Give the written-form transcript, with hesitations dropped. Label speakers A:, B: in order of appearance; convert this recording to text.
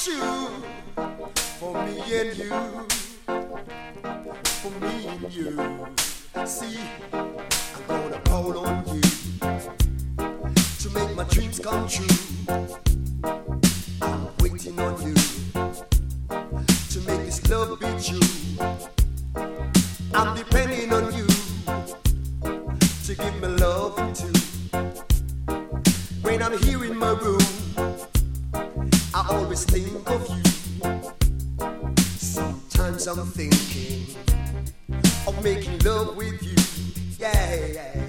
A: true for me and you, for me and you. See, I'm gonna call on you to make my dreams come true. I'm waiting on you to make this love be true. I'm depending on you to give me love too. When I'm here in my room, I always think of you. Sometimes I'm thinking of making love with you. Yeah, yeah.